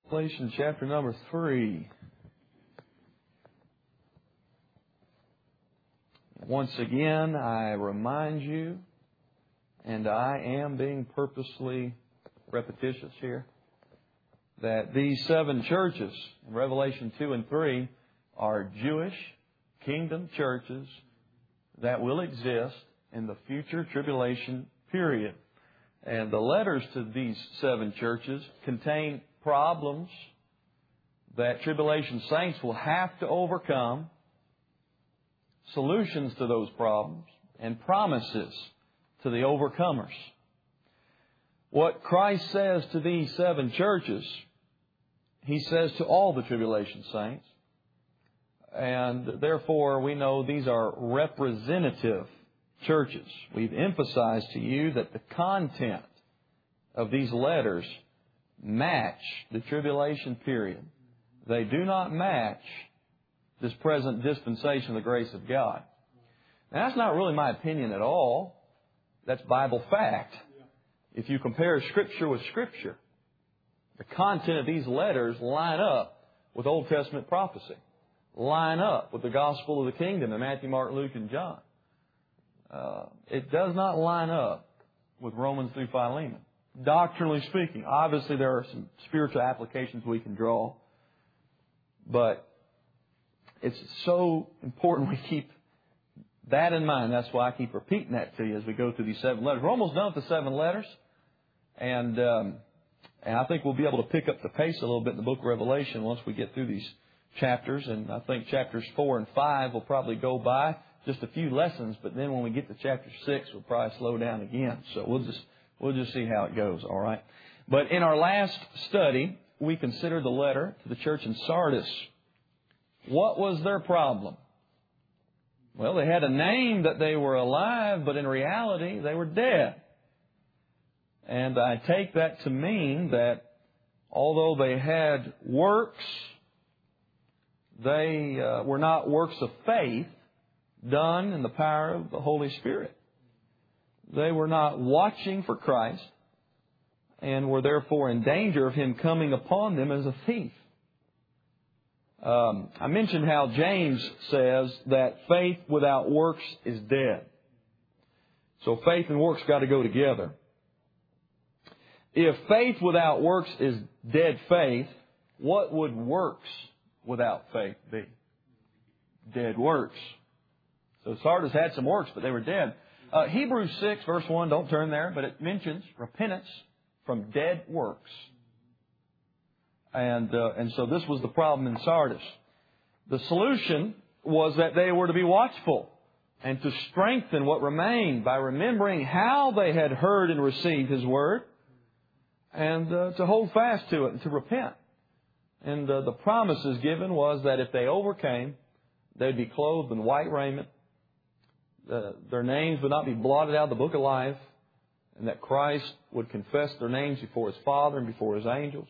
Revelation chapter number 3. Once again, I remind you, and I am being purposely repetitious here, that these 7 churches in Revelation 2 and 3 are Jewish kingdom churches that will exist in the future tribulation period. And the letters to these 7 churches contain problems that tribulation saints will have to overcome, solutions to those problems, and promises to the overcomers. What Christ says to these 7 churches, He says to all the tribulation saints. And therefore, we know these are representative churches. We've emphasized to you that the content of these letters match the tribulation period. They do not match this present dispensation of the grace of God. Now, that's not really my opinion at all. That's Bible fact. If you compare Scripture with Scripture, the content of these letters line up with Old Testament prophecy, line up with the gospel of the kingdom in Matthew, Mark, Luke, and John. It does not line up with Romans through Philemon. Doctrinally speaking, obviously there are some spiritual applications we can draw, but it's so important we keep that in mind. That's why I keep repeating that to you as we go through these 7 letters. We're almost done with the 7 letters, and I think we'll be able to pick up the pace a little bit in the book of Revelation once we get through these chapters. And I think chapters 4 and 5 will probably go by just a few lessons, but then when we get to chapter 6, we'll probably slow down again. So we'll just see how it goes, all right? But in our last study, we considered the letter to the church in Sardis. What was their problem? Well, they had a name that they were alive, but in reality, they were dead. And I take that to mean that although they had works, they were not works of faith done in the power of the Holy Spirit. They were not watching for Christ and were therefore in danger of Him coming upon them as a thief. I mentioned how James says that faith without works is dead. So faith and works got to go together. If faith without works is dead faith, what would works without faith be? Dead works. So Sardis had some works, but they were dead. Hebrews 6, verse 1, don't turn there, but it mentions repentance from dead works. And so this was the problem in Sardis. The solution was that they were to be watchful and to strengthen what remained by remembering how they had heard and received His Word, and to hold fast to it and to repent. And the promises given was that if they overcame, they'd be clothed in white raiment. Their names would not be blotted out of the book of life, and that Christ would confess their names before His Father and before His angels.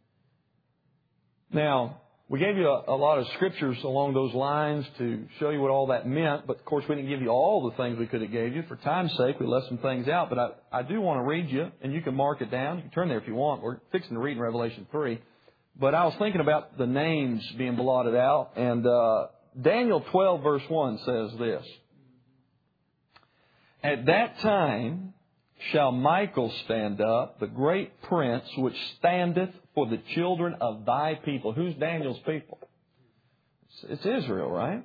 Now, we gave you a lot of scriptures along those lines to show you what all that meant, but of course we didn't give you all the things we could have gave you. For time's sake, we left some things out, but I do want to read you, and you can mark it down. You can turn there if you want. We're fixing to read in Revelation 3. But I was thinking about the names being blotted out, and Daniel 12, verse 1 says this. At that time shall Michael stand up, the great prince, which standeth for the children of thy people. Who's Daniel's people? It's Israel, right?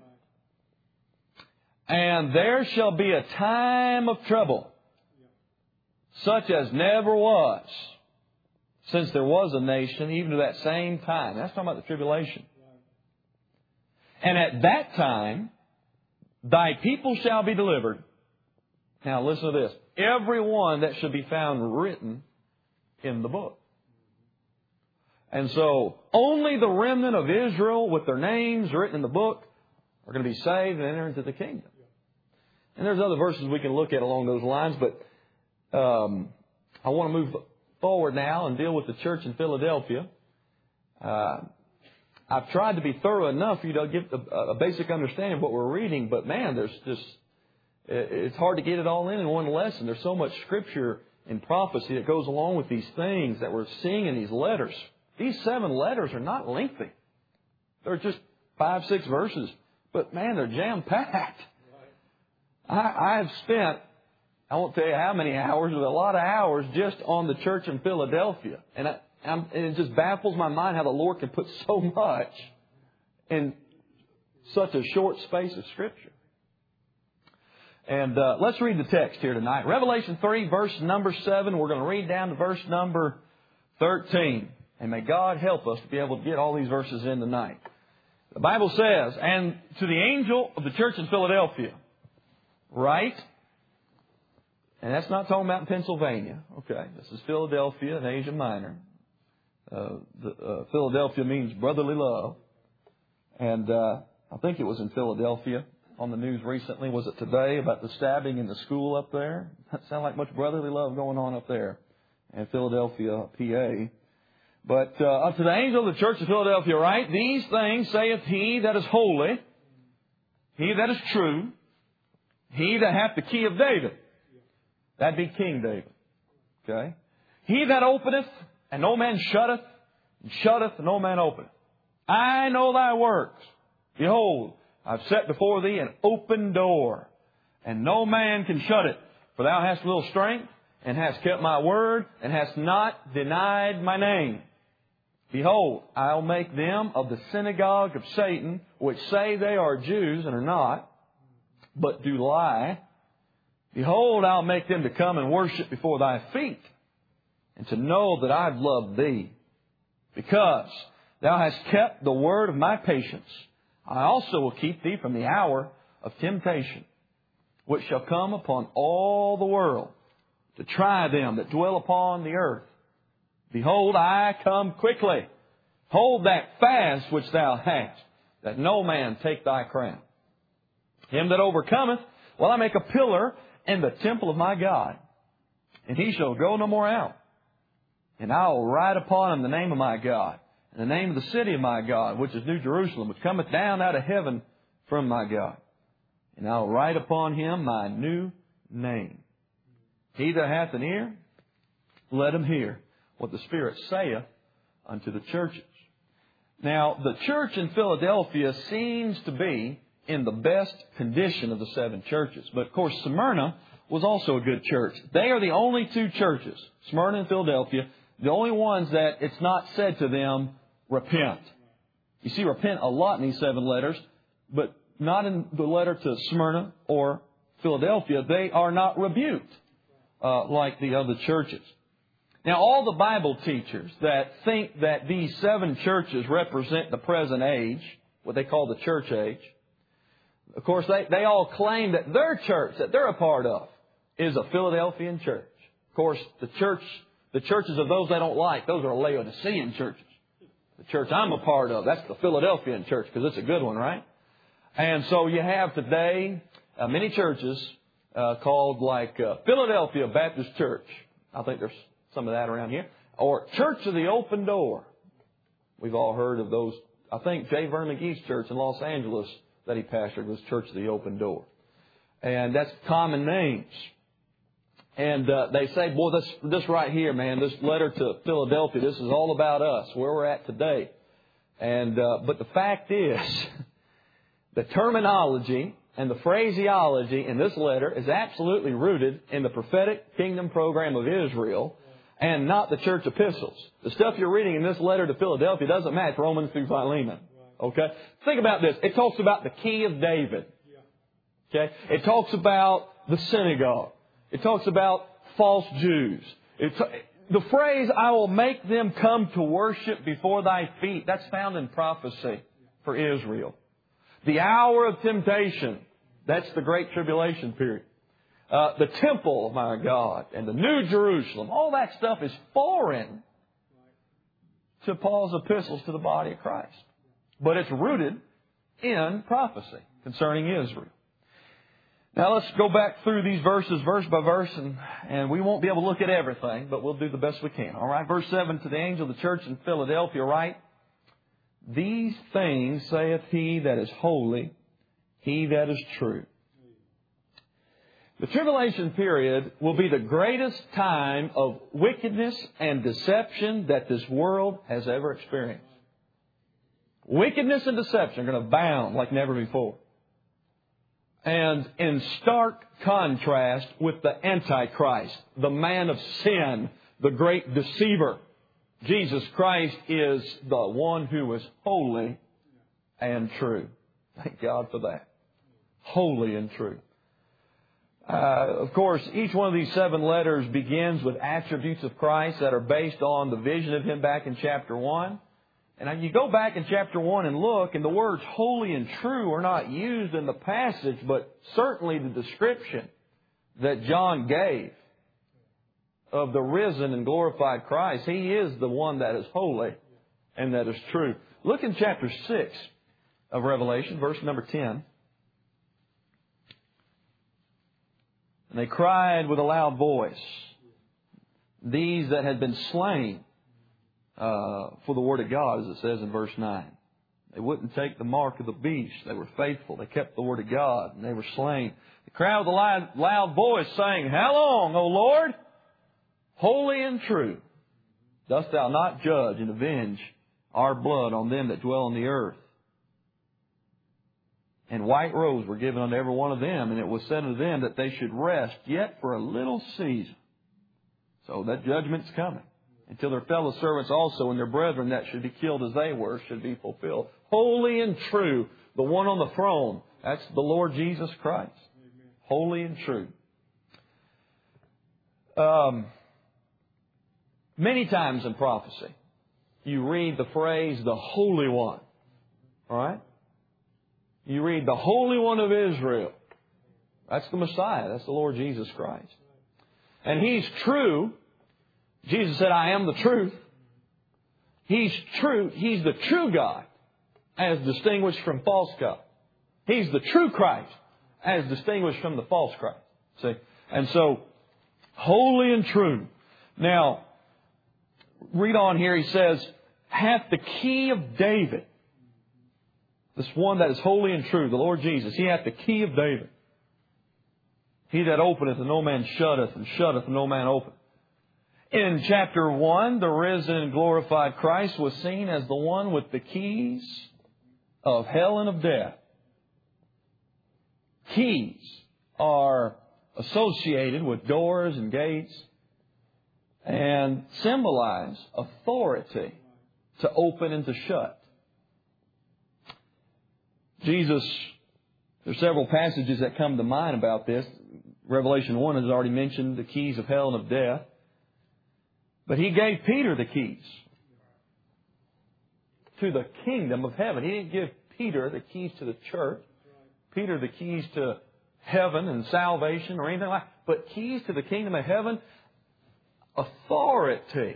And there shall be a time of trouble, such as never was, since there was a nation, even to that same time. That's talking about the tribulation. And at that time, thy people shall be delivered. Now listen to this. Every one that should be found written in the book. And so only the remnant of Israel with their names written in the book are going to be saved and enter into the kingdom. And there's other verses we can look at along those lines, but I want to move forward now and deal with the church in Philadelphia. I've tried to be thorough enough for you to get a basic understanding of what we're reading, but man, it's hard to get it all in one lesson. There's so much Scripture and prophecy that goes along with these things that we're seeing in these letters. These 7 letters are not lengthy. They're just 5, 6 verses. But man, they're jam-packed. I've spent, I won't tell you how many hours, but a lot of hours just on the church in Philadelphia. And it just baffles my mind how the Lord can put so much in such a short space of Scripture. And let's read the text here tonight. Revelation 3, verse number 7. We're going to read down to verse number 13. And may God help us to be able to get all these verses in tonight. The Bible says, "And to the angel of the church in Philadelphia, write," and that's not talking about in Pennsylvania. Okay, this is Philadelphia in Asia Minor. Philadelphia means brotherly love. And I think it was in Philadelphia on the news recently. Was it today about the stabbing in the school up there? That sounds like much brotherly love going on up there in Philadelphia, PA. But unto the angel of the church of Philadelphia write, "These things saith he that is holy, he that is true, he that hath the key of David." That'd be King David. Okay? "He that openeth, and no man shutteth, and shutteth, and no man openeth. I know thy works. Behold, I've set before thee an open door, and no man can shut it. For thou hast little strength, and hast kept my word, and hast not denied my name. Behold, I'll make them of the synagogue of Satan, which say they are Jews and are not, but do lie. Behold, I'll make them to come and worship before thy feet, and to know that I've loved thee. Because thou hast kept the word of my patience, I also will keep thee from the hour of temptation, which shall come upon all the world, to try them that dwell upon the earth. Behold, I come quickly. Hold that fast which thou hast, that no man take thy crown. Him that overcometh will I make a pillar in the temple of my God, and he shall go no more out. And I will write upon him the name of my God, and the name of the city of my God, which is New Jerusalem, which cometh down out of heaven from my God. And I will write upon him my new name. He that hath an ear, let him hear what the Spirit saith unto the churches." Now, the church in Philadelphia seems to be in the best condition of the 7 churches. But, of course, Smyrna was also a good church. They are the only 2 churches, Smyrna and Philadelphia, the only ones that it's not said to them, repent. You see repent a lot in these 7 letters, but not in the letter to Smyrna or Philadelphia. They are not rebuked like the other churches. Now, all the Bible teachers that think that these 7 churches represent the present age, what they call the church age, of course, they all claim that their church, that they're a part of, is a Philadelphian church. Of course, the churches of those they don't like, those are Laodicean churches. The church I'm a part of, that's the Philadelphian church, because it's a good one, right? And so you have today many churches called like Philadelphia Baptist Church. I think there's some of that around here. Or Church of the Open Door. We've all heard of those. I think J. Vernon McGee's church in Los Angeles that he pastored was Church of the Open Door. And that's common names. And they say, boy, this right here, man, this letter to Philadelphia, this is all about us, where we're at today. And but the fact is, the terminology and the phraseology in this letter is absolutely rooted in the prophetic kingdom program of Israel and not the church epistles. The stuff you're reading in this letter to Philadelphia doesn't match Romans through Philemon. Okay? Think about this. It talks about the key of David. Okay? It talks about the synagogue. It talks about false Jews. The phrase, "I will make them come to worship before thy feet," that's found in prophecy for Israel. The hour of temptation, that's the Great Tribulation period. The temple of my God and the New Jerusalem, all that stuff is foreign to Paul's epistles to the body of Christ. But it's rooted in prophecy concerning Israel. Now let's go back through these verses verse by verse, and we won't be able to look at everything, but we'll do the best we can. All right, verse 7, "To the angel of the church in Philadelphia write, These things saith he that is holy, he that is true." The tribulation period will be the greatest time of wickedness and deception that this world has ever experienced. Wickedness and deception are going to abound like never before. And in stark contrast with the Antichrist, the man of sin, the great deceiver, Jesus Christ is the one who is holy and true. Thank God for that. Holy and true. Of course, each one of these 7 letters begins with attributes of Christ that are based on the vision of Him back in chapter 1. And you go back in chapter 1 and look, and the words holy and true are not used in the passage, but certainly the description that John gave of the risen and glorified Christ. He is the one that is holy and that is true. Look in chapter 6 of Revelation, verse number 10. And they cried with a loud voice, these that had been slain for the Word of God, as it says in verse 9. They wouldn't take the mark of the beast. They were faithful. They kept the Word of God, and they were slain. They cried with a loud voice, saying, How long, O Lord, holy and true, dost Thou not judge and avenge our blood on them that dwell on the earth? And white robes were given unto every one of them, and it was said unto them that they should rest yet for a little season. So that judgment's coming, until their fellow servants also and their brethren that should be killed as they were should be fulfilled. Holy and true, the one on the throne, that's the Lord Jesus Christ. Amen. Holy and true. Many times in prophecy, you read the phrase, the Holy One. All right? You read the Holy One of Israel. That's the Messiah. That's the Lord Jesus Christ. And He's true. Jesus said, I am the truth. He's true. He's the true God as distinguished from false God. He's the true Christ as distinguished from the false Christ. See? And so, holy and true. Now, read on here. He says, hath the key of David. This one that is holy and true, the Lord Jesus. He hath the key of David. He that openeth and no man shutteth, and shutteth and no man openeth. In chapter 1, the risen and glorified Christ was seen as the one with the keys of hell and of death. Keys are associated with doors and gates and symbolize authority to open and to shut. Jesus, there are several passages that come to mind about this. Revelation 1 has already mentioned the keys of hell and of death. But He gave Peter the keys to the kingdom of heaven. He didn't give Peter the keys to the church, Peter the keys to heaven and salvation or anything like that. But keys to the kingdom of heaven, authority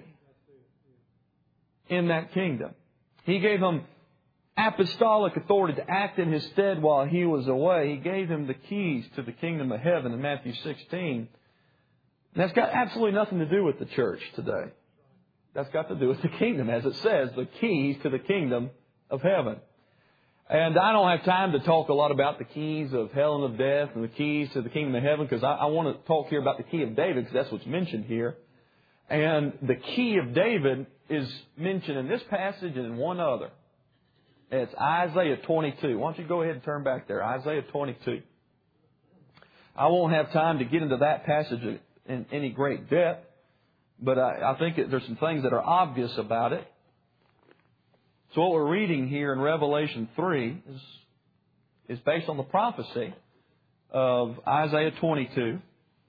in that kingdom. He gave him apostolic authority to act in His stead while He was away. He gave him the keys to the kingdom of heaven in Matthew 16. And that's got absolutely nothing to do with the church today. That's got to do with the kingdom, as it says, the keys to the kingdom of heaven. And I don't have time to talk a lot about the keys of hell and of death and the keys to the kingdom of heaven, because I want to talk here about the key of David, because that's what's mentioned here. And the key of David is mentioned in this passage and in one other. It's Isaiah 22. Why don't you go ahead and turn back there? Isaiah 22. I won't have time to get into that passage in any great depth, but I think there's some things that are obvious about it. So what we're reading here in Revelation 3 is based on the prophecy of Isaiah 22.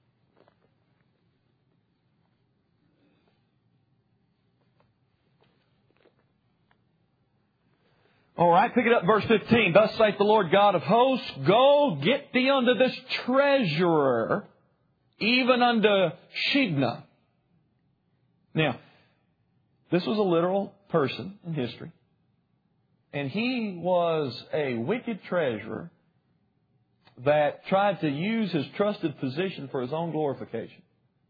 All right, pick it up, verse 15. Thus saith the Lord God of hosts, Go, get thee unto this treasurer, even unto Shebna. Now, this was a literal person in history. And he was a wicked treasurer that tried to use his trusted position for his own glorification.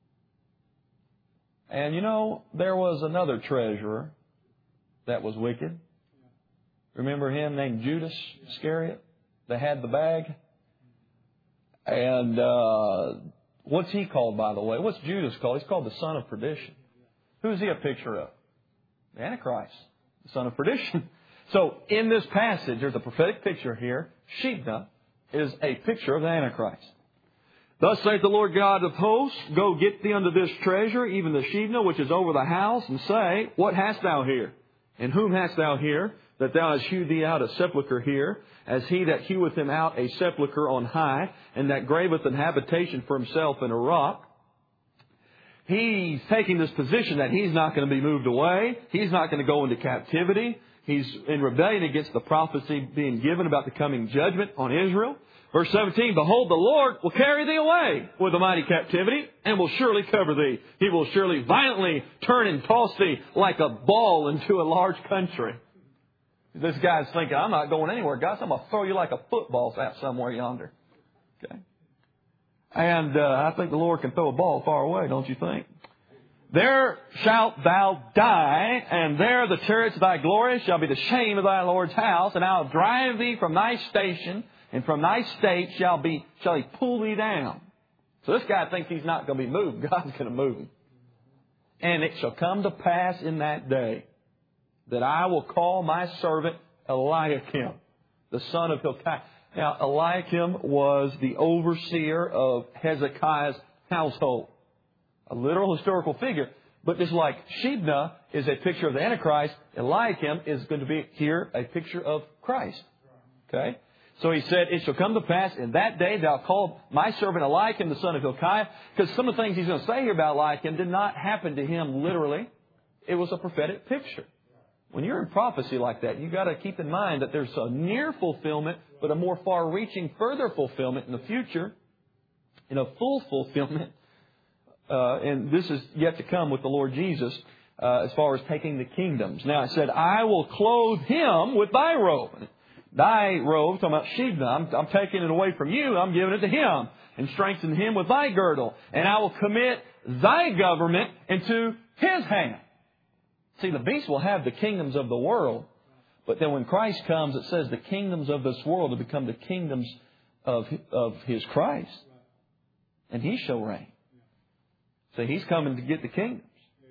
And you know, there was another treasurer that was wicked. Remember him named Judas Iscariot that had the bag? And what's he called, by the way? What's Judas called? He's called the son of perdition. Who is he a picture of? The Antichrist, the son of perdition. So in this passage, there's a prophetic picture here. Shebna is a picture of the Antichrist. Thus saith the Lord God of hosts, Go get thee unto this treasure, even the Shebna which is over the house, and say, What hast thou here? And whom hast thou here, that thou hast hewed thee out a sepulchre here, as he that heweth him out a sepulchre on high, and that graveth an habitation for himself in a rock? He's taking this position that he's not going to be moved away. He's not going to go into captivity. He's in rebellion against the prophecy being given about the coming judgment on Israel. Verse 17, Behold, the Lord will carry thee away with a mighty captivity, and will surely cover thee. He will surely violently turn and toss thee like a ball into a large country. This guy's thinking, I'm not going anywhere, guys. I'm going to throw you like a football out somewhere yonder. Okay. And I think the Lord can throw a ball far away, don't you think? There shalt thou die, and there the chariots of thy glory shall be the shame of thy Lord's house, and I'll drive thee from thy station, and from thy state shall he pull thee down. So this guy thinks he's not going to be moved. God's going to move him. And it shall come to pass in that day that I will call my servant Eliakim, the son of Hilkiah. Now, Eliakim was the overseer of Hezekiah's household. A literal historical figure. But just like Shebna is a picture of the Antichrist, Eliakim is going to be here a picture of Christ. Okay? So he said, It shall come to pass in that day that I'll call my servant Eliakim, the son of Hilkiah. Because some of the things he's going to say here about Eliakim did not happen to him literally. It was a prophetic picture. When you're in prophecy like that, you've got to keep in mind that there's a near fulfillment, but a more far-reaching, further fulfillment in the future, in a full fulfillment. And this is yet to come with the Lord Jesus as far as taking the kingdoms. Now it said, I will clothe him with thy robe. Thy robe, talking about Shebna, I'm taking it away from you, I'm giving it to him. And strengthen him with thy girdle. And I will commit thy government into his hand. See, the beast will have the kingdoms of the world. But then when Christ comes, it says the kingdoms of this world will become the kingdoms of his Christ. And he shall reign. So he's coming to get the kingdoms.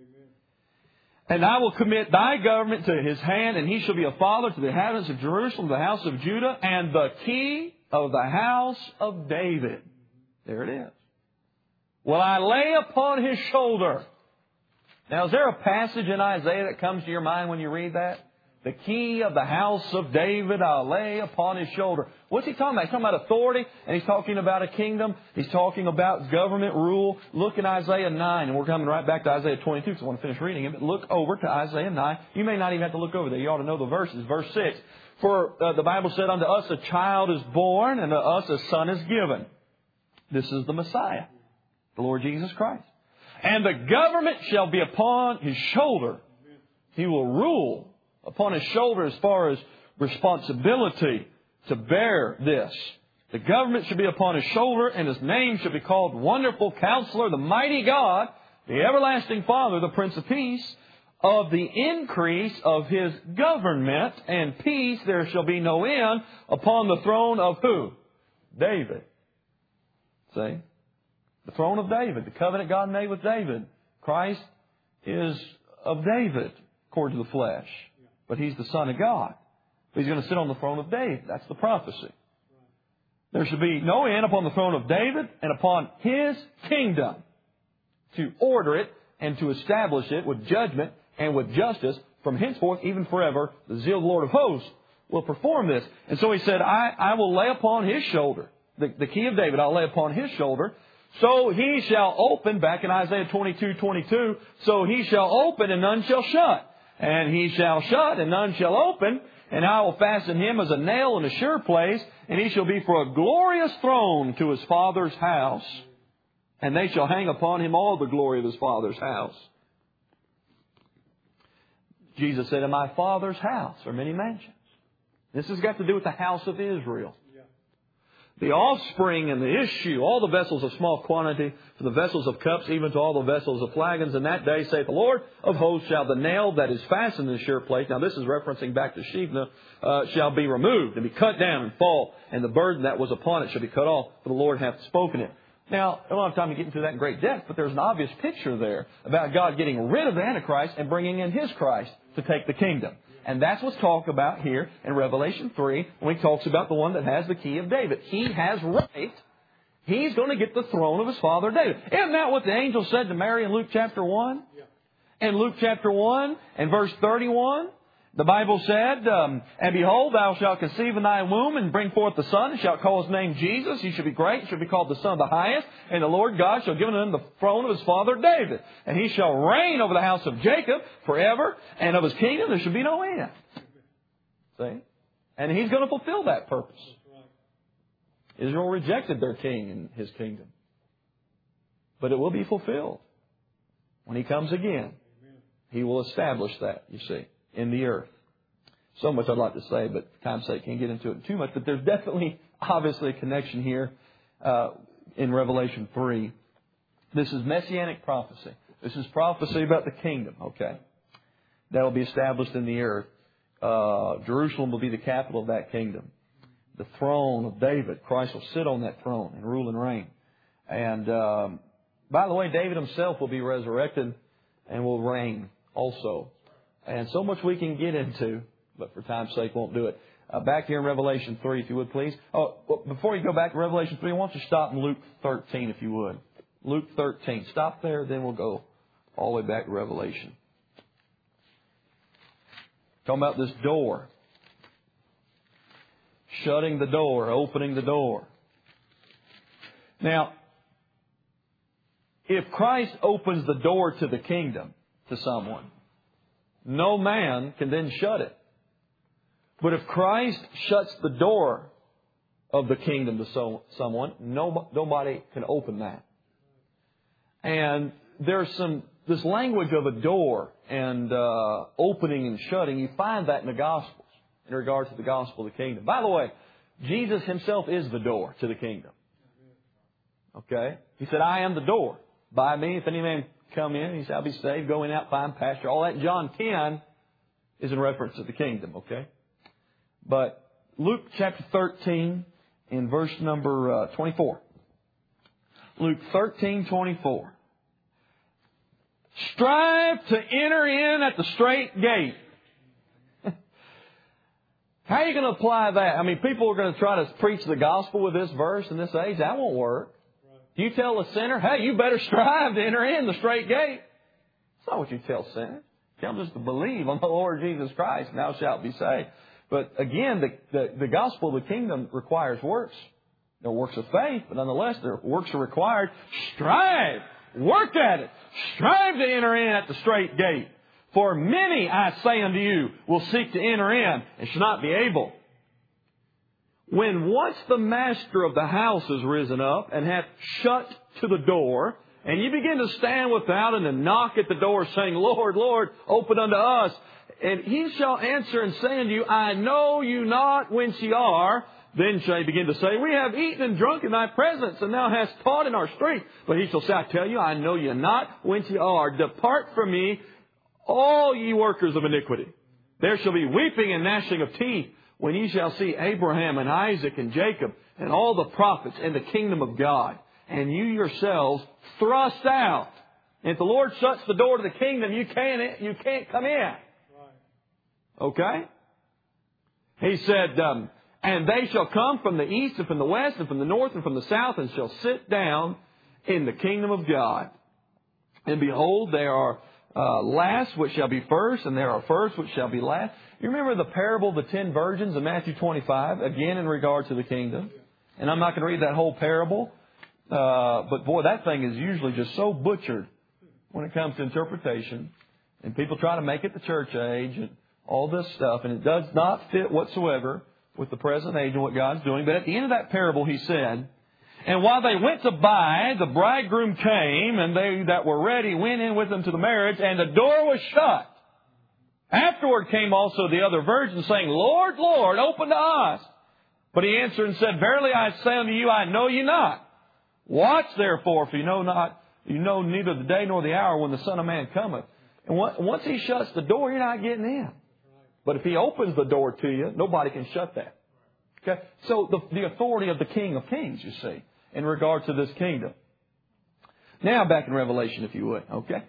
And I will commit thy government to his hand, and he shall be a father to the inhabitants of Jerusalem, the house of Judah, and the key of the house of David. There it is. Will I lay upon his shoulder. Now, is there a passage in Isaiah that comes to your mind when you read that? The key of the house of David I'll lay upon his shoulder. What's he talking about? He's talking about authority, and he's talking about a kingdom. He's talking about government rule. Look in Isaiah 9, and we're coming right back to Isaiah 22, so I want to finish reading it. But look over to Isaiah 9. You may not even have to look over there. You ought to know the verses. Verse 6. For the Bible said, Unto us a child is born, and to us a son is given. This is the Messiah, the Lord Jesus Christ. And the government shall be upon his shoulder. He will rule upon his shoulder as far as responsibility to bear this. The government shall be upon his shoulder, and his name shall be called Wonderful Counselor, the Mighty God, the Everlasting Father, the Prince of Peace. Of the increase of his government and peace there shall be no end upon the throne of who? David. See? The throne of David, the covenant God made with David. Christ is of David, according to the flesh. But he's the Son of God. He's going to sit on the throne of David. That's the prophecy. There shall be no end upon the throne of David and upon his kingdom, to order it and to establish it with judgment and with justice from henceforth, even forever. The zeal of the Lord of hosts will perform this. And so he said, I will lay upon his shoulder, the key of David, I'll lay upon his shoulder. So he shall open, back in Isaiah 22:22, so he shall open and none shall shut. And he shall shut and none shall open. And I will fasten him as a nail in a sure place. And he shall be for a glorious throne to his father's house. And they shall hang upon him all the glory of his father's house. Jesus said, in my Father's house are many mansions. This has got to do with the house of Israel. the offspring and the issue, all the vessels of small quantity, to the vessels of cups, even to all the vessels of flagons. In that day, saith the Lord of hosts, shall the nail that is fastened in the sure place, now this is referencing back to Shebna, shall be removed and be cut down and fall, and the burden that was upon it shall be cut off, for the Lord hath spoken it. Now, I don't have time to get into that in great depth, but there's an obvious picture there about God getting rid of the Antichrist and bringing in His Christ to take the kingdom. And that's what's talked about here in Revelation 3 when He talks about the one that has the key of David. He has right. He's going to get the throne of his father David. Isn't that what the angel said to Mary in Luke chapter 1? In Luke chapter 1 and verse 31, the Bible said, and behold, thou shalt conceive in thy womb and bring forth the son, and shalt call his name Jesus. He shall be great, and shall be called the Son of the Highest. And the Lord God shall give unto him the throne of his father David. And he shall reign over the house of Jacob forever, and of his kingdom there shall be no end. See? And He's going to fulfill that purpose. Israel rejected their king and his kingdom. But it will be fulfilled. When He comes again, He will establish that, you see, in the earth. So much I'd like to say, but for time's sake, can't get into it too much. But there's definitely, obviously, a connection here in Revelation 3. This is messianic prophecy. This is prophecy about the kingdom, okay? That will be established in the earth. Jerusalem will be the capital of that kingdom. The throne of David, Christ will sit on that throne and rule and reign. And by the way, David himself will be resurrected and will reign also. And so much we can get into, but for time's sake won't do it. Back here in Revelation 3, if you would, please. Oh, well, before you go back to Revelation 3, I want you to stop in Luke 13, if you would. Luke 13. Stop there, then we'll go all the way back to Revelation. Talking about this door. Shutting the door, opening the door. Now, if Christ opens the door to the kingdom to someone, no man can then shut it. But if Christ shuts the door of the kingdom to someone, nobody can open that. And there's this language of a door and opening and shutting. You find that in the Gospels in regard to the gospel of the kingdom. By the way, Jesus Himself is the door to the kingdom. Okay? He said, I am the door. By me, if any man come in, he shall be saved, go in, out, find pasture. All that in John 10 is in reference to the kingdom, okay? But Luke chapter 13 in verse number 24. Luke 13:24. Strive to enter in at the straight gate. How are you going to apply that? I mean, people are going to try to preach the gospel with this verse in this age. That won't work. You tell a sinner, hey, you better strive to enter in the straight gate. That's not what you tell sinners. Tell them just to believe on the Lord Jesus Christ, and thou shalt be saved. But again, the gospel of the kingdom requires works. There are works of faith, but nonetheless, their works are required. Strive. Work at it. Strive to enter in at the straight gate. For many, I say unto you, will seek to enter in and shall not be able. When once the master of the house is risen up and hath shut to the door, and you begin to stand without and to knock at the door, saying, Lord, Lord, open unto us. And He shall answer and say unto you, I know you not whence ye are. Then shall he begin to say, we have eaten and drunk in thy presence, and thou hast taught in our street. But he shall say, I tell you, I know you not whence ye are. Depart from me, all ye workers of iniquity. There shall be weeping and gnashing of teeth, when ye shall see Abraham and Isaac and Jacob and all the prophets in the kingdom of God, and you yourselves thrust out. And if the Lord shuts the door to the kingdom, you can't come in. Okay? He said, and they shall come from the east and from the west and from the north and from the south, and shall sit down in the kingdom of God. And behold, there are last which shall be first, and there are first which shall be last. You remember the parable of the 10 virgins in Matthew 25, again in regard to the kingdom. And I'm not going to read that whole parable, but boy, that thing is usually just so butchered when it comes to interpretation. And people try to make it the church age and all this stuff, and it does not fit whatsoever with the present age and what God's doing. But at the end of that parable, He said, and while they went to buy, the bridegroom came, and they that were ready went in with them to the marriage, and the door was shut. Afterward came also the other virgins, saying, Lord, Lord, open to us. But he answered and said, Verily I say unto you, I know you not. Watch therefore, for you know neither the day nor the hour when the Son of Man cometh. And once he shuts the door, you're not getting in. But if he opens the door to you, nobody can shut that. Okay? So the authority of the King of Kings, you see, in regard to this kingdom. Now back in Revelation, if you would. Okay?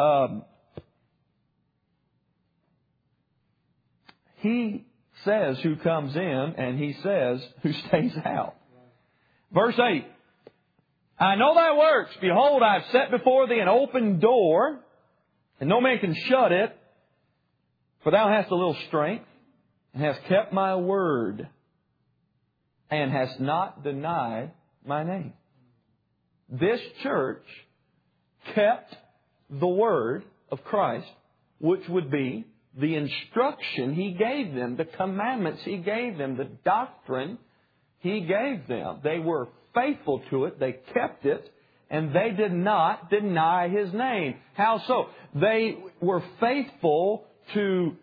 He says who comes in, and he says who stays out. Verse 8. I know thy works. Behold, I have set before thee an open door, and no man can shut it. For thou hast a little strength, and hast kept my word, and hast not denied my name. This church kept the word of Christ, which would be the instruction He gave them, the commandments He gave them, the doctrine He gave them. They were faithful to it. They kept it. And they did not deny His name. How so? They were faithful to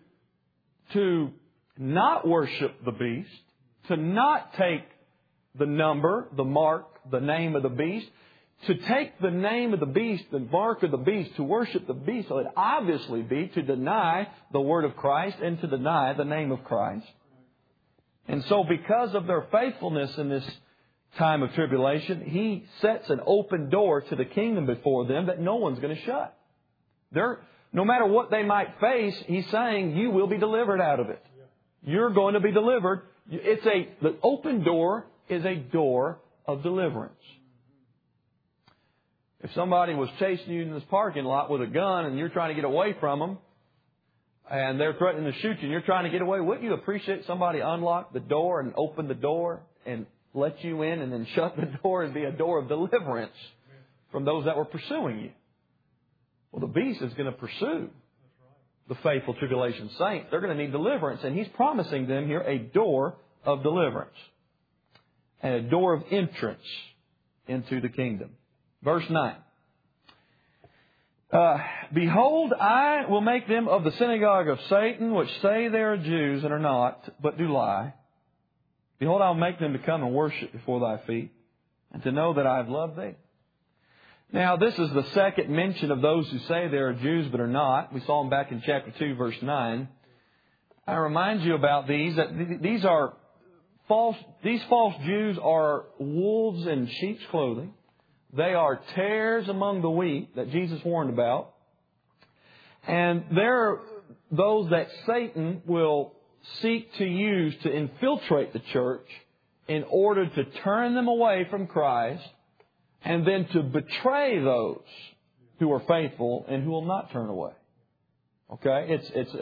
not worship the beast, to not take the number, the mark, the name of the beast, to take the name of the beast, the mark of the beast, to worship the beast, would obviously be to deny the word of Christ and to deny the name of Christ. And so because of their faithfulness in this time of tribulation, He sets an open door to the kingdom before them that no one's going to shut. No matter what they might face, He's saying, you will be delivered out of it. You're going to be delivered. The open door is a door of deliverance. If somebody was chasing you in this parking lot with a gun and you're trying to get away from them, and they're threatening to shoot you and you're trying to get away, wouldn't you appreciate somebody unlock the door and open the door and let you in and then shut the door and be a door of deliverance from those that were pursuing you? Well, the beast is going to pursue the faithful tribulation saints. They're going to need deliverance, and He's promising them here a door of deliverance and a door of entrance into the kingdom. Verse 9. Behold, I will make them of the synagogue of Satan, which say they are Jews and are not, but do lie. Behold, I will make them to come and worship before thy feet, and to know that I have loved thee. Now, this is the second mention of those who say they are Jews but are not. We saw them back in chapter 2, verse 9. I remind you about these, that these false Jews are wolves in sheep's clothing. They are tares among the wheat that Jesus warned about. And they're those that Satan will seek to use to infiltrate the church in order to turn them away from Christ and then to betray those who are faithful and who will not turn away. Okay?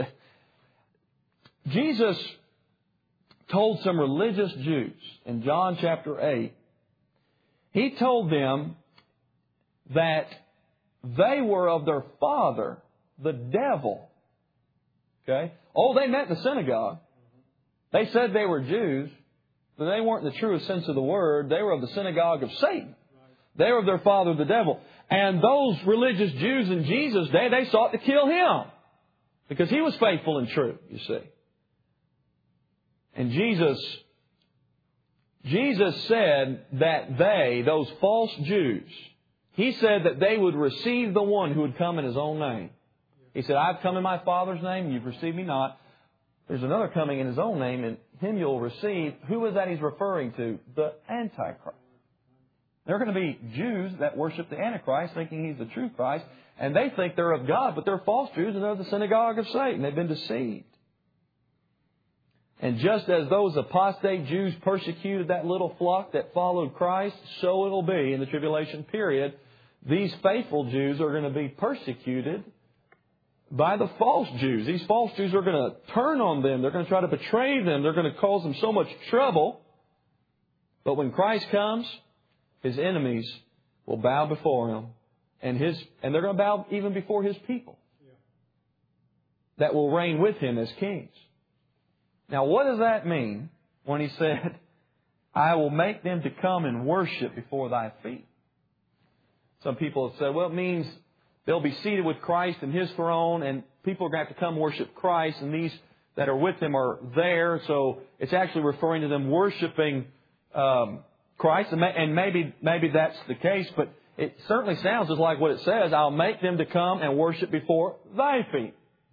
Jesus told some religious Jews in John chapter 8, He told them that they were of their father, the devil. Okay? Oh, they met in the synagogue. They said they were Jews, but they weren't in the truest sense of the word. They were of the synagogue of Satan. They were of their father, the devil. And those religious Jews in Jesus' day, they sought to kill Him because He was faithful and true, you see. And Jesus said that those false Jews, He said that they would receive the one who would come in His own name. He said, I've come in my Father's name, you've received me not. There's another coming in His own name, and Him you'll receive. Who is that He's referring to? The Antichrist. There are going to be Jews that worship the Antichrist thinking he's the true Christ, and they think they're of God, but they're false Jews and they're of the synagogue of Satan. They've been deceived. And just as those apostate Jews persecuted that little flock that followed Christ, so it'll be in the tribulation period. These faithful Jews are going to be persecuted by the false Jews. These false Jews are going to turn on them. They're going to try to betray them. They're going to cause them so much trouble. But when Christ comes, His enemies will bow before Him. And they're going to bow even before His people that will reign with Him as kings. Now, what does that mean when He said, I will make them to come and worship before thy feet? Some people have said, well, it means they'll be seated with Christ in His throne and people are going to have to come worship Christ, and that are with Him are there. So it's actually referring to them worshiping Christ. And maybe that's the case, but it certainly sounds just like what it says. I'll make them to come and worship before Thy feet.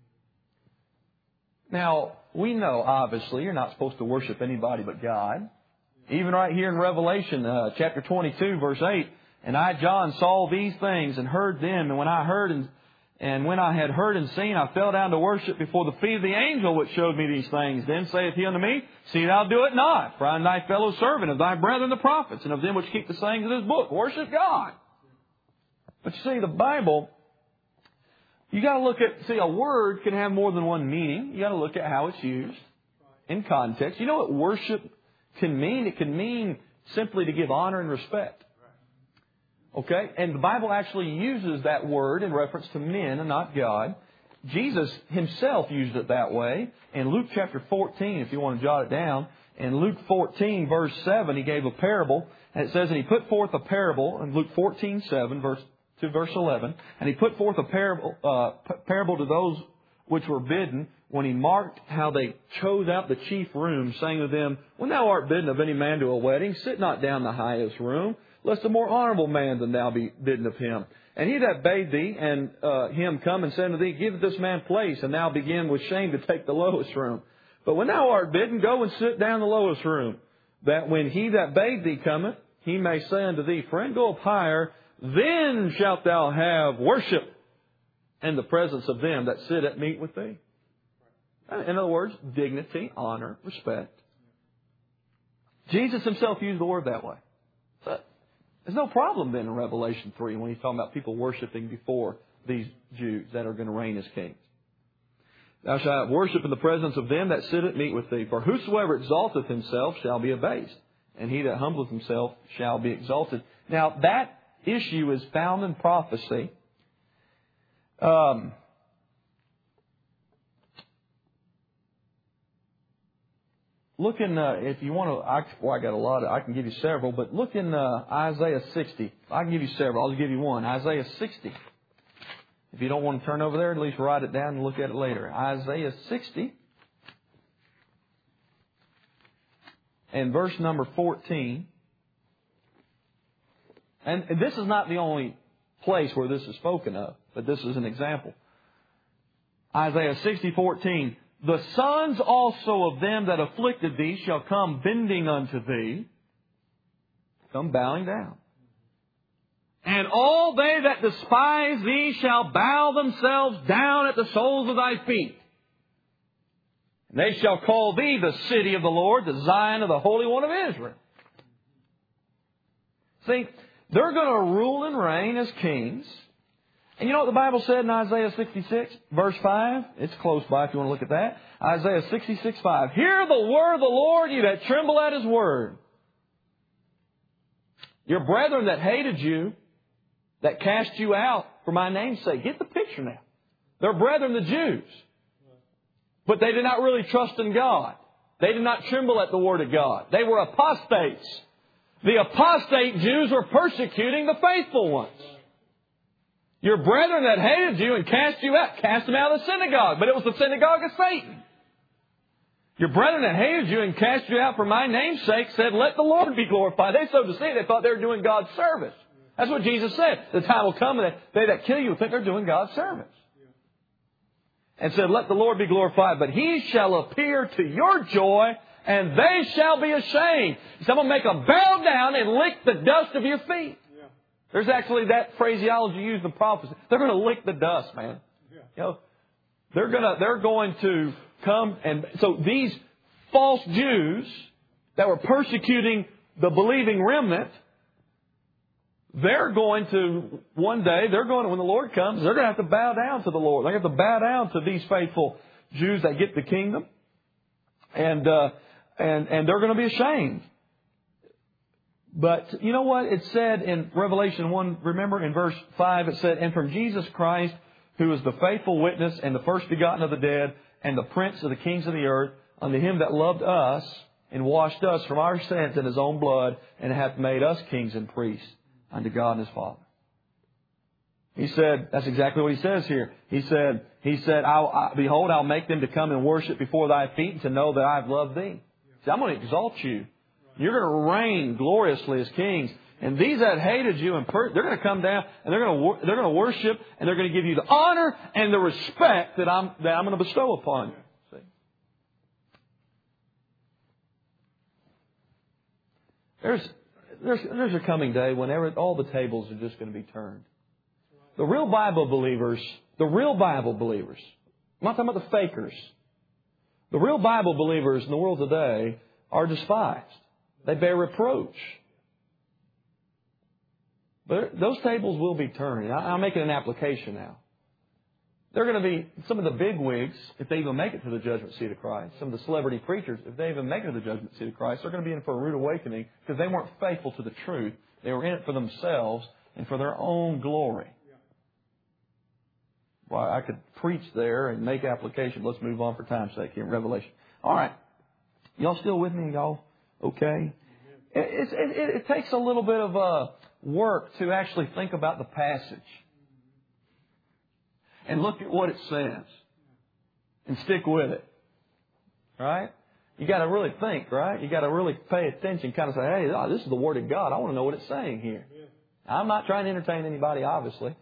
Now, we know, obviously, you're not supposed to worship anybody but God. Even right here in Revelation, chapter 22, verse 8, and I, John, saw these things and heard them. And when I had heard and seen, I fell down to worship before the feet of the angel which showed me these things. Then saith He unto me, See thou do it not, for I am Thy fellow servant of Thy brethren the prophets, and of them which keep the sayings of this book. Worship God. But you see, the Bible, you got to look at, a word can have more than one meaning. You got to look at how it's used in context. You know what worship can mean? It can mean simply to give honor and respect. Okay? And the Bible actually uses that word in reference to men and not God. Jesus Himself used it that way. In Luke chapter 14, if you want to jot it down, in Luke 14, verse 7, He gave a parable. And it says, and He put forth a parable, in Luke 14:7, to verse 11, and He put forth a parable to those which were bidden, when He marked how they chose out the chief room, saying to them, When thou art bidden of any man to a wedding, sit not down in the highest room, lest a more honorable man than thou be bidden of him. And he that bade thee and him come and said unto thee, Give this man place, and thou begin with shame to take the lowest room. But when thou art bidden, go and sit down in the lowest room, that when he that bade thee cometh, he may say unto thee, Friend, go up higher, then shalt thou have worship in the presence of them that sit at meat with thee. In other words, dignity, honor, respect. Jesus Himself used the word that way. But there's no problem then in Revelation 3 when He's talking about people worshiping before these Jews that are going to reign as kings. Thou shalt worship in the presence of them that sit at meat with thee. For whosoever exalteth himself shall be abased, and he that humbleth himself shall be exalted. Now that issue is found in prophecy. Look in, if you want to, I got a lot I can give you several, but look in Isaiah 60. I can give you several. I'll just give you one. Isaiah 60. If you don't want to turn over there, at least write it down and look at it later. Isaiah 60. And verse number 14. And this is not the only place where this is spoken of, but this is an example. Isaiah 60:14. The sons also of them that afflicted thee shall come bending unto thee, come bowing down. And all they that despise thee shall bow themselves down at the soles of thy feet. And they shall call thee the city of the Lord, the Zion of the Holy One of Israel. See, they're going to rule and reign as kings. And you know what the Bible said in Isaiah 66, verse 5? It's close by if you want to look at that. Isaiah 66:5. Hear the word of the Lord, you that tremble at His word. Your brethren that hated you, that cast you out for my name's sake. Get the picture now. They're brethren, the Jews. But they did not really trust in God. They did not tremble at the word of God. They were apostates. The apostate Jews were persecuting the faithful ones. Your brethren that hated you and cast you out, cast them out of the synagogue. But it was the synagogue of Satan. Your brethren that hated you and cast you out for my name's sake said, Let the Lord be glorified. They so deceived, they thought they were doing God's service. That's what Jesus said. The time will come that they that kill you will think they're doing God's service. And said, Let the Lord be glorified. But He shall appear to your joy, and they shall be ashamed. Someone make them bow down and lick the dust of your feet. There's actually that phraseology used in prophecy. They're going to lick the dust, man. You know, they're going to come and so these false Jews that were persecuting the believing remnant, they're going to one day, when the Lord comes, they're going to have to bow down to the Lord. They're going to have to bow down to these faithful Jews that get the kingdom, and they're going to be ashamed. But you know what? It said in Revelation 1, remember in verse 5, it said, And from Jesus Christ, who is the faithful witness and the first begotten of the dead and the prince of the kings of the earth, unto Him that loved us and washed us from our sins in His own blood and hath made us kings and priests unto God and His Father. He said, that's exactly what he says here. He said, behold, I'll make them to come and worship before thy feet and to know that I've loved thee. See, I'm going to exalt you. You're going to reign gloriously as kings. And these that hated you, they're going to come down and they're going to worship and they're going to give you the honor and the respect that I'm going to bestow upon you. See? There's a coming day when all the tables are just going to be turned. The real Bible believers, I'm not talking about the fakers. The real Bible believers in the world today are despised. They bear reproach. But those tables will be turned. I'm making an application now. They're going to be some of the big wigs, if they even make it to the judgment seat of Christ. Some of the celebrity preachers, if they even make it to the judgment seat of Christ, they're going to be in for a rude awakening because they weren't faithful to the truth. They were in it for themselves and for their own glory. Well, I could preach there and make application. Let's move on for time's sake here in Revelation. All right. Y'all still with me? Y'all okay? It takes a little bit of work to actually think about the passage and look at what it says and stick with it. Right? You got to really think, right? You got to really pay attention, kind of say, hey, this is the Word of God. I want to know what it's saying here. I'm not trying to entertain anybody, obviously.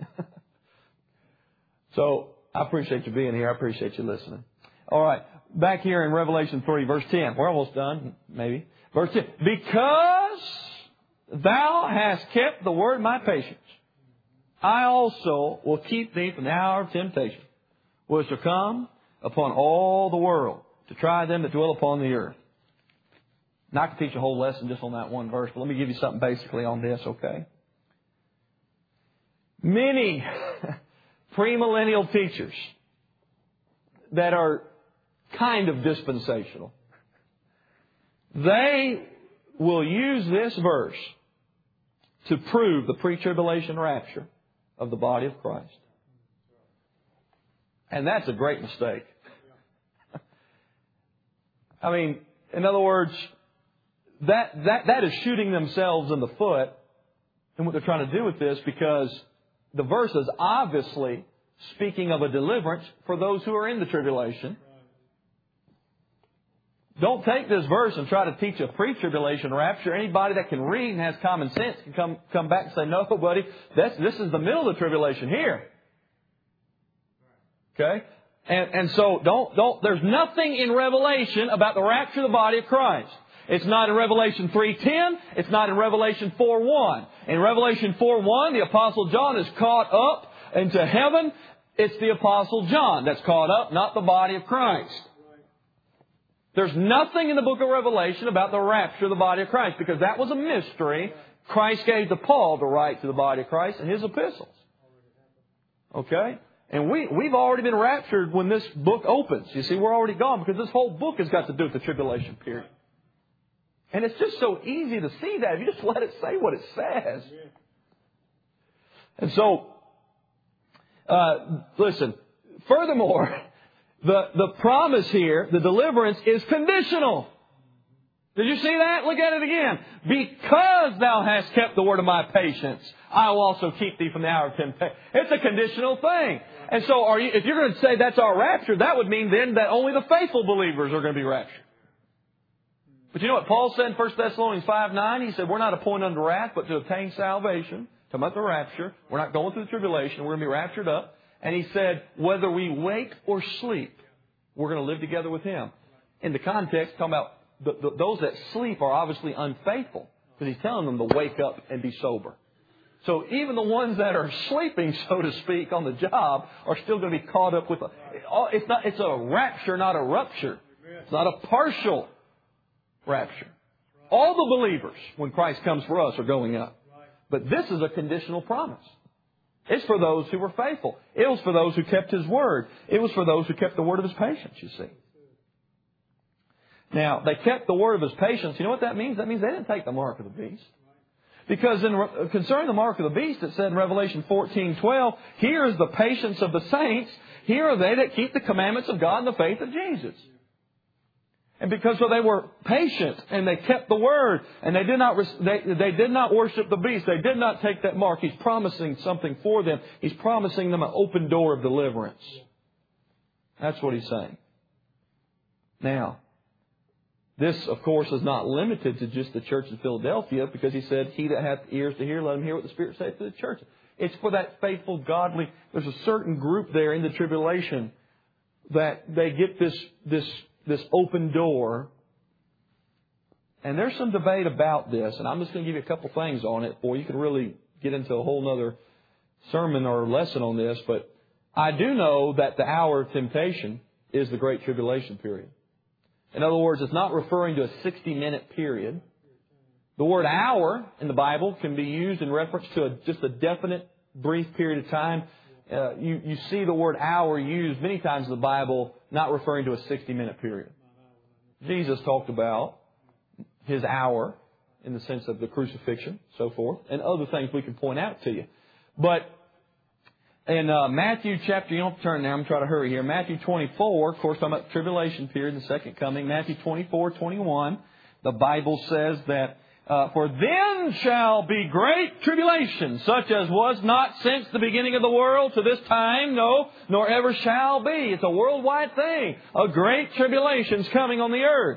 So, I appreciate you being here. I appreciate you listening. All right. Back here in Revelation 3, verse 10. We're almost done, maybe. Verse 10. Because thou hast kept the word of my patience, I also will keep thee from the hour of temptation, which shall come upon all the world, to try them that dwell upon the earth. Now, I could teach a whole lesson just on that one verse, but let me give you something basically on this, okay? Many premillennial teachers that are kind of dispensational, they will use this verse to prove the pre-tribulation rapture of the body of Christ. And that's a great mistake. I mean, in other words, that is shooting themselves in the foot in what they're trying to do with this, because the verse is obviously speaking of a deliverance for those who are in the tribulation. Don't take this verse and try to teach a pre-tribulation rapture. Anybody that can read and has common sense can come back and say, no, buddy, this is the middle of the tribulation here. Okay? And so there's nothing in Revelation about the rapture of the body of Christ. It's not in Revelation 3:10. It's not in Revelation 4:1. In Revelation 4:1, the Apostle John is caught up into heaven. It's the Apostle John that's caught up, not the body of Christ. There's nothing in the book of Revelation about the rapture of the body of Christ, because that was a mystery Christ gave to Paul to write to the body of Christ in his epistles. Okay? And we've already been raptured when this book opens. You see, we're already gone, because this whole book has got to do with the tribulation period. And it's just so easy to see that if you just let it say what it says. And so, listen, furthermore, the promise here, the deliverance, is conditional. Did you see that? Look at it again. Because thou hast kept the word of my patience, I will also keep thee from the hour of temptation. It's a conditional thing. And so if you're going to say that's our rapture, that would mean then that only the faithful believers are going to be raptured. But you know what Paul said in 1 Thessalonians 5:9? He said, we're not appointed unto wrath, but to obtain salvation. Talking about the rapture. We're not going through the tribulation. We're going to be raptured up. And he said, whether we wake or sleep, we're going to live together with Him. In the context, talking about those that sleep are obviously unfaithful, because He's telling them to wake up and be sober. So even the ones that are sleeping, so to speak, on the job are still going to be caught up with it's a rapture, not a rupture. It's not a partial rapture. All the believers, when Christ comes for us, are going up. But this is a conditional promise. It's for those who were faithful. It was for those who kept His word. It was for those who kept the word of His patience, you see. Now, they kept the word of His patience. You know what that means? That means they didn't take the mark of the beast. Because concerning the mark of the beast, it said in Revelation 14:12, here is the patience of the saints. Here are they that keep the commandments of God and the faith of Jesus. And because so they were patient and they kept the word and they did not worship the beast. They did not take that mark. He's promising something for them. He's promising them an open door of deliverance. That's what He's saying. Now, this, of course, is not limited to just the church in Philadelphia, because He said, "He that hath ears to hear, let him hear what the Spirit saith to the church." It's for that faithful, godly. There's a certain group there in the tribulation that they get this open door. And there's some debate about this, and I'm just going to give you a couple things on it, or you can really get into a whole other sermon or lesson on this. But I do know that the hour of temptation is the Great Tribulation period. In other words, it's not referring to a 60-minute period. The word hour in the Bible can be used in reference to just a definite, brief period of time. You see the word hour used many times in the Bible, not referring to a 60-minute period. Jesus talked about His hour in the sense of the crucifixion, so forth, and other things we can point out to you. But in Matthew chapter, you don't turn there, I'm going to try to hurry here. Matthew 24, of course, talking about the tribulation period, the second coming. Matthew 24:21, the Bible says that, "For then shall be great tribulation, such as was not since the beginning of the world to this time, no, nor ever shall be." It's a worldwide thing. A great tribulation's coming on the earth.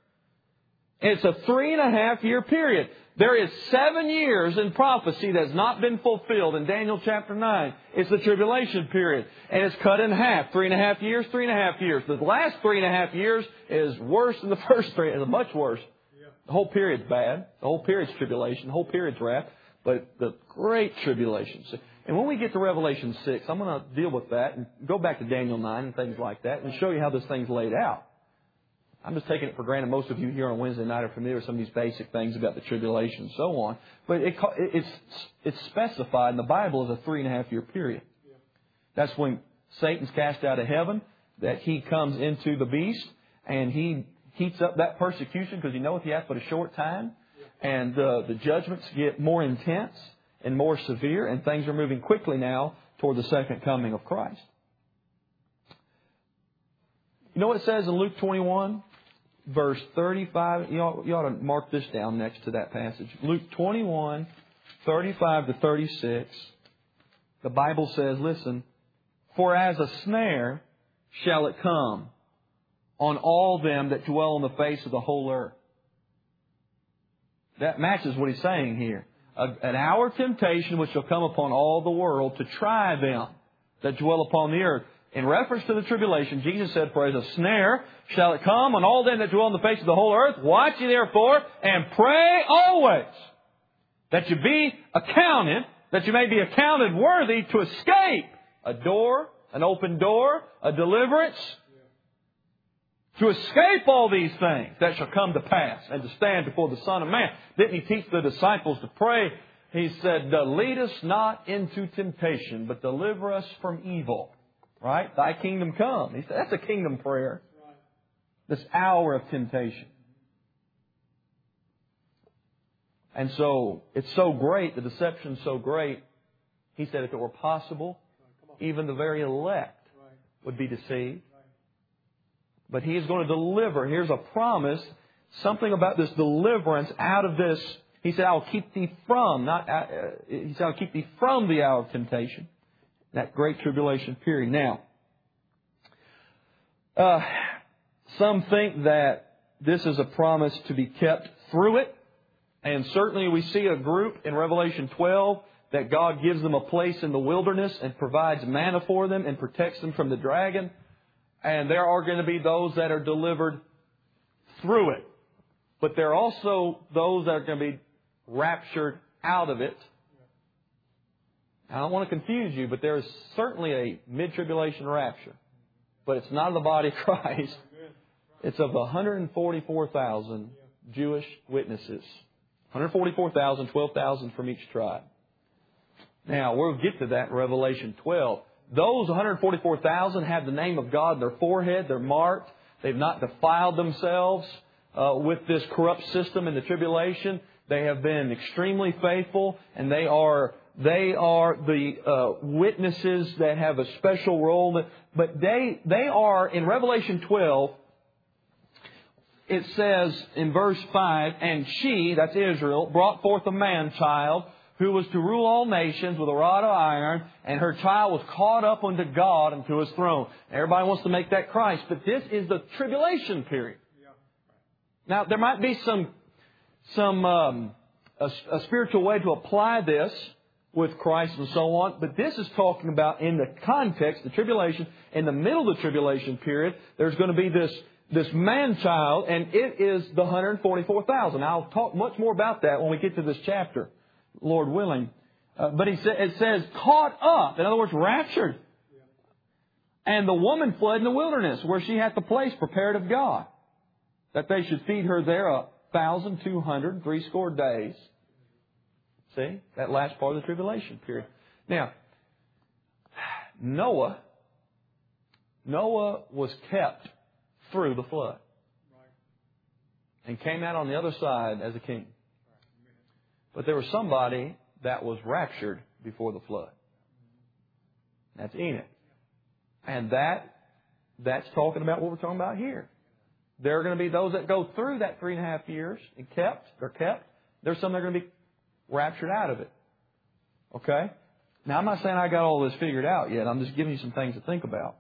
It's a 3.5-year period. There is 7 years in prophecy that's not been fulfilled in Daniel chapter 9. It's the tribulation period. And it's cut in half. 3.5 years, 3.5 years. The last 3.5 years is worse than the first 3. It's much worse. The whole period's bad. The whole period's tribulation. The whole period's wrath. But the great tribulation. And when we get to Revelation 6, I'm going to deal with that and go back to Daniel 9 and things like that and show you how this thing's laid out. I'm just taking it for granted. Most of you here on Wednesday night are familiar with some of these basic things about the tribulation and so on. But it's specified in the Bible as a 3.5-year period. That's when Satan's cast out of heaven, that he comes into the beast, and he heats up that persecution because he knows he has but a short time. And the judgments get more intense and more severe, and things are moving quickly now toward the second coming of Christ. You know what it says in Luke 21? Verse 35, you ought to mark this down next to that passage. Luke 21, 35 to 36. The Bible says, listen, "For as a snare shall it come on all them that dwell on the face of the whole earth." That matches what He's saying here. "An hour of temptation which shall come upon all the world to try them that dwell upon the earth." In reference to the tribulation, Jesus said, "For as a snare shall it come on all them that dwell on the face of the whole earth. Watch ye therefore, and pray always, that you be accounted, that you may be accounted worthy to escape a door, an open door, a deliverance, to escape all these things that shall come to pass, and to stand before the Son of Man." Didn't He teach the disciples to pray? He said, "Lead us not into temptation, but deliver us from evil." Right? "Thy kingdom come." He said, that's a kingdom prayer. This hour of temptation. And so, it's so great, the deception's so great. He said if it were possible, even the very elect would be deceived. But He is going to deliver. Here's a promise, something about this deliverance out of this. He said, "I'll keep thee from," He said, "I'll keep thee from the hour of temptation." That great tribulation period. Now, some think that this is a promise to be kept through it. And certainly we see a group in Revelation 12 that God gives them a place in the wilderness and provides manna for them and protects them from the dragon. And there are going to be those that are delivered through it. But there are also those that are going to be raptured out of it. I don't want to confuse you, but there is certainly a mid-tribulation rapture. But it's not of the body of Christ. It's of 144,000 Jewish witnesses. 144,000, 12,000 from each tribe. Now, we'll get to that in Revelation 12. Those 144,000 have the name of God in their forehead. They're marked. They've not defiled themselves with this corrupt system in the tribulation. They have been extremely faithful, and they are the witnesses that have a special role. But they are, in Revelation 12, it says in verse 5, and she, that's Israel, brought forth a man-child who was to rule all nations with a rod of iron, and her child was caught up unto God and to His throne. Everybody wants to make that Christ, but this is the tribulation period. Now, there might be a spiritual way to apply this with Christ and so on, but this is talking about in the context, the tribulation, in the middle of the tribulation period, there's going to be this man-child, and it is the 144,000. I'll talk much more about that when we get to this chapter, Lord willing. But it says, caught up. In other words, raptured. And the woman fled in the wilderness, where she had the place prepared of God, that they should feed her there 1,260 days. See? That last part of the tribulation period. Now, Noah was kept through the flood. And came out on the other side as a king. But there was somebody that was raptured before the flood. That's Enoch. And that's talking about what we're talking about here. There are going to be those that go through that 3.5 years and they're kept. There's some that are going to be raptured out of it. Okay? Now, I'm not saying I got all this figured out yet. I'm just giving you some things to think about.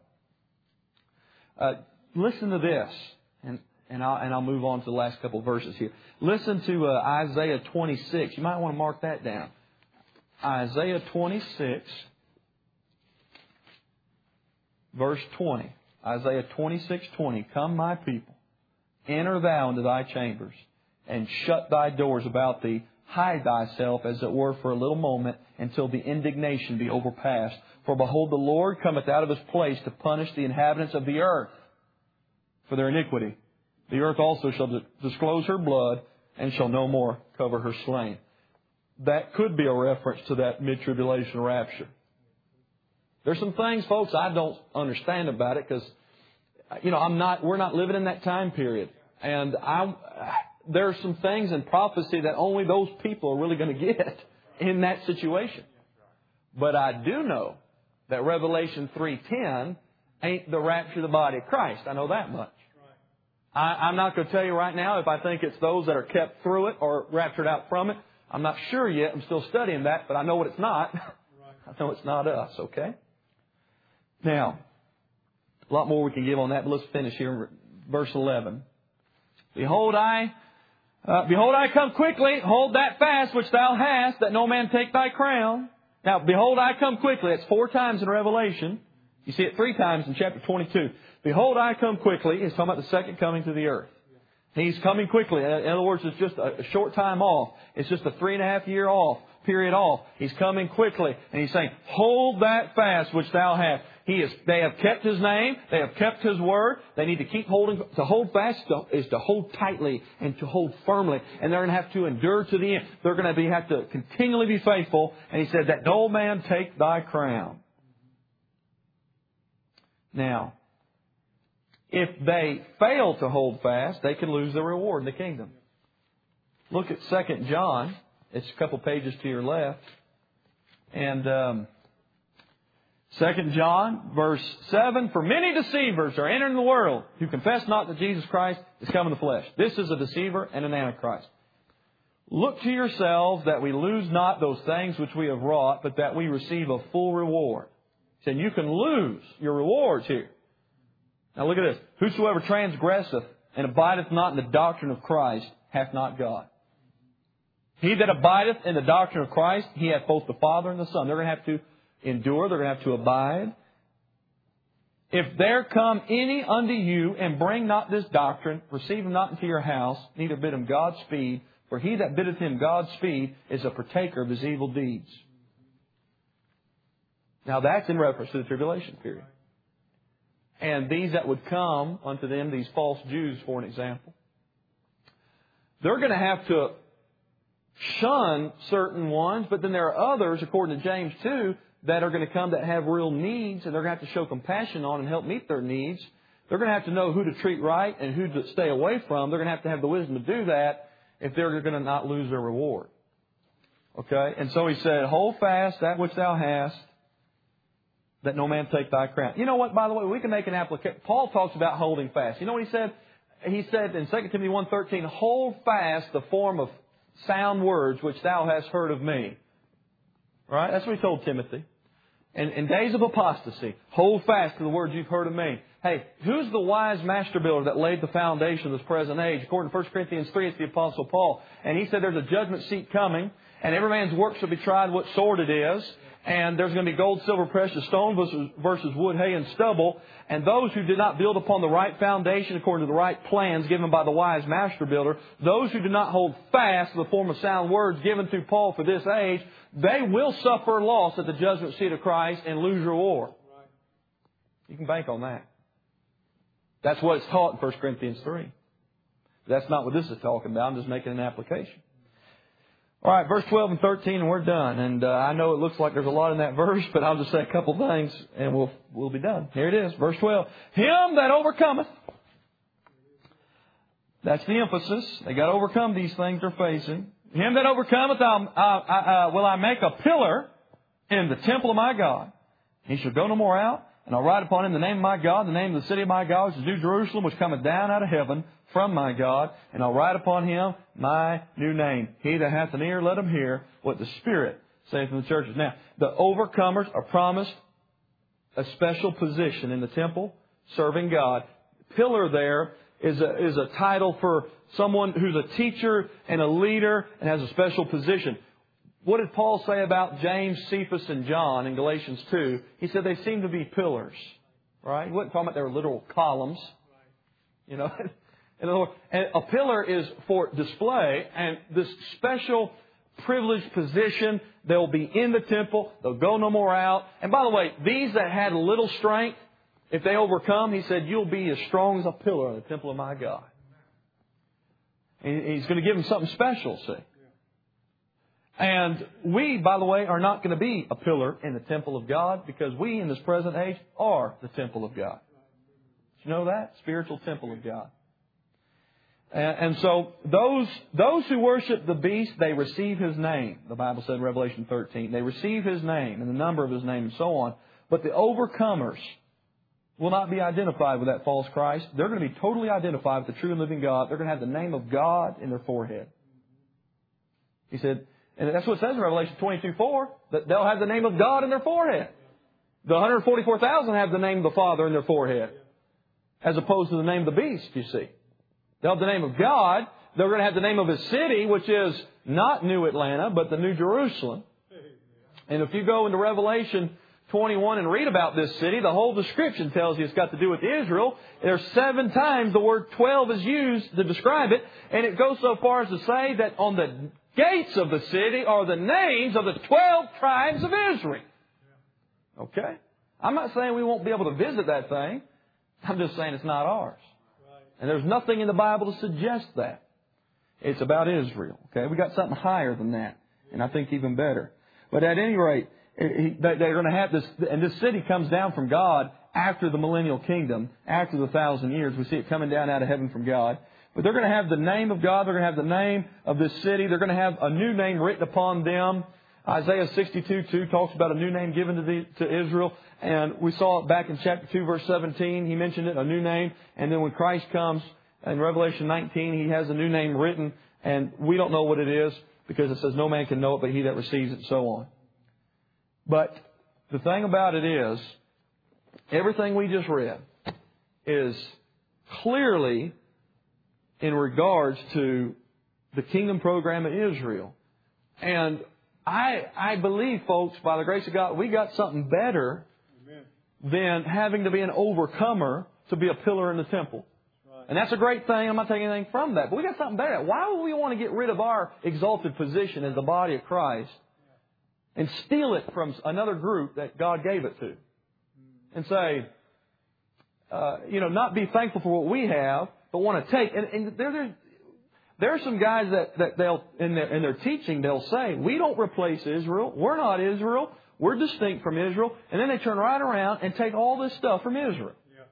Listen to this, and I'll move on to the last couple of verses here. Listen to Isaiah 26. You might want to mark that down. Isaiah 26, verse 20. Isaiah 26:20. Come, my people, enter thou into thy chambers, and shut thy doors about thee. Hide thyself, as it were, for a little moment, until the indignation be overpast. For behold, the Lord cometh out of His place to punish the inhabitants of the earth for their iniquity. The earth also shall disclose her blood, and shall no more cover her slain. That could be a reference to that mid-tribulation rapture. There's some things, folks, I don't understand about it because, we're not living in that time period. And there are some things in prophecy that only those people are really going to get in that situation. But I do know that Revelation 3:10 ain't the rapture of the body of Christ. I know that much. I'm not going to tell you right now if I think it's those that are kept through it or raptured out from it. I'm not sure yet. I'm still studying that, but I know what it's not. I know it's not us, okay? Now, a lot more we can give on that, but let's finish here in verse 11. Behold, I come quickly. Hold that fast which thou hast, that no man take thy crown. Now, behold, I come quickly. It's 4 times in Revelation. You see it 3 times in chapter 22. Behold, I come quickly. He's talking about the second coming to the earth. He's coming quickly. In other words, it's just a short time off. It's just a 3.5 year period off. He's coming quickly. And He's saying, hold that fast which thou hast. They have kept His name. They have kept His word. They need to keep holding. To hold fast is to hold tightly and to hold firmly. And they're going to have to endure to the end. They're going to have to continually be faithful. And He said that no man take thy crown. Now, if they fail to hold fast, they can lose their reward in the kingdom. Look at 2 John. It's a couple pages to your left. And 2 John, verse 7, for many deceivers are entering the world who confess not that Jesus Christ is come in the flesh. This is a deceiver and an antichrist. Look to yourselves that we lose not those things which we have wrought, but that we receive a full reward. He said, you can lose your rewards here. Now look at this. Whosoever transgresseth and abideth not in the doctrine of Christ hath not God. He that abideth in the doctrine of Christ, he hath both the Father and the Son. They're going to have to endure. They're going to have to abide. If there come any unto you and bring not this doctrine, receive him not into your house, neither bid him Godspeed. For he that biddeth him Godspeed is a partaker of his evil deeds. Now that's in reference to the tribulation period. And these that would come unto them, these false Jews, for an example, they're going to have to shun certain ones, but then there are others, according to James 2, that are going to come that have real needs, and they're going to have to show compassion on and help meet their needs. They're going to have to know who to treat right and who to stay away from. They're going to have the wisdom to do that if they're going to not lose their reward. Okay? And so he said, hold fast that which thou hast, that no man take thy crown. You know what, by the way, we can make an application. Paul talks about holding fast. You know what he said? he said in 2 Timothy 1:13, hold fast the form of sound words which thou hast heard of me. Right? That's what he told Timothy. And in days of apostasy, hold fast to the words you've heard of me. Hey, who's the wise master builder that laid the foundation of this present age? According to 1 Corinthians 3, it's the Apostle Paul. And he said there's a judgment seat coming, and every man's work shall be tried what sort it is. And there's going to be gold, silver, precious stone versus wood, hay, and stubble. And those who did not build upon the right foundation according to the right plans given by the wise master builder, those who do not hold fast to the form of sound words given through Paul for this age, they will suffer loss at the judgment seat of Christ and lose your war. You can bank on that. That's what it's taught in 1 Corinthians 3. That's not what this is talking about. I'm just making an application. All right, verse 12 and 13, and we're done. And I know it looks like there's a lot in that verse, but I'll just say a couple things, and we'll be done. Here it is, verse 12. Him that overcometh. That's the emphasis. They got to overcome these things they're facing. Him that overcometh, will I make a pillar in the temple of my God. He shall go no more out, and I'll write upon him the name of my God, the name of the city of my God, which is New Jerusalem, which cometh down out of heaven from my God, and I'll write upon him my new name. He that hath an ear, let him hear what the Spirit saith in the churches. Now, the overcomers are promised a special position in the temple, serving God. Pillar there is a title for someone who's a teacher and a leader and has a special position. What did Paul say about James, Cephas, and John in Galatians 2? He said they seem to be pillars. Right? He wasn't talking about they were literal columns. You know, and a pillar is for display, and this special privileged position, they'll be in the temple, they'll go no more out. And by the way, these that had little strength, if they overcome, he said, you'll be as strong as a pillar in the temple of my God. And he's going to give them something special, see. And we, by the way, are not going to be a pillar in the temple of God because we, in this present age, are the temple of God. Did you know that? Spiritual temple of God. And so those who worship the beast, they receive his name. The Bible said in Revelation 13. They receive his name and the number of his name and so on. But the overcomers will not be identified with that false Christ. They're going to be totally identified with the true and living God. They're going to have the name of God in their forehead. He said, and that's what it says in Revelation 22:4, that they'll have the name of God in their forehead. The 144,000 have the name of the Father in their forehead, as opposed to the name of the beast, you see. They'll have the name of God. They're going to have the name of His city, which is not New Atlanta, but the New Jerusalem. And if you go into Revelation 21 and read about this city, the whole description tells you it's got to do with Israel. There's 7 times the word 12 is used to describe it. And it goes so far as to say that on the gates of the city are the names of the 12 tribes of Israel. Okay? I'm not saying we won't be able to visit that thing. I'm just saying it's not ours. And there's nothing in the Bible to suggest that. It's about Israel. Okay? We got something higher than that. And I think even better. But at any rate, they're going to have this, and this city comes down from God after the millennial kingdom, after the 1,000 years. We see it coming down out of heaven from God. But they're going to have the name of God. They're going to have the name of this city. They're going to have a new name written upon them. Isaiah 62:2 talks about a new name given to Israel. And we saw it back in chapter 2, verse 17. He mentioned it, a new name. And then when Christ comes in Revelation 19, He has a new name written. And we don't know what it is because it says no man can know it but he that receives it and so on. But the thing about it is, everything we just read is clearly in regards to the kingdom program of Israel. And I believe, folks, by the grace of God, we got something better than having to be an overcomer to be a pillar in the temple. Right. And that's a great thing. I'm not taking anything from that. But we got something better. Why would we want to get rid of our exalted position as the body of Christ and steal it from another group that God gave it to? And say, not be thankful for what we have, but want to take. And there are some guys that they'll in their teaching they'll say, we don't replace Israel. We're not Israel. We're distinct from Israel. And then they turn right around and take all this stuff from Israel. Yeah.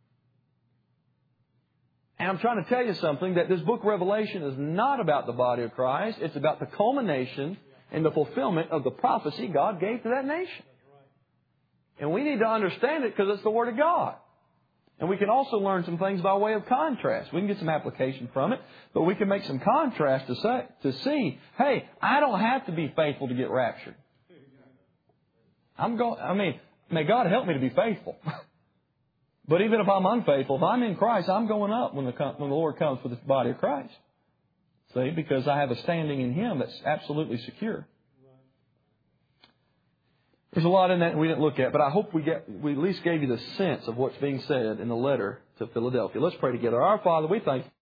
And I'm trying to tell you something, that this book of Revelation is not about the body of Christ. It's about the culmination and the fulfillment of the prophecy God gave to that nation. And we need to understand it because it's the Word of God. And we can also learn some things by way of contrast. We can get some application from it, but we can make some contrast to see, hey, I don't have to be faithful to get raptured. May God help me to be faithful. But even if I'm unfaithful, if I'm in Christ, I'm going up when the Lord comes for the body of Christ. See, because I have a standing in Him that's absolutely secure. There's a lot in that we didn't look at, but I hope we at least gave you the sense of what's being said in the letter to Philadelphia. Let's pray together. Our Father, we thank you.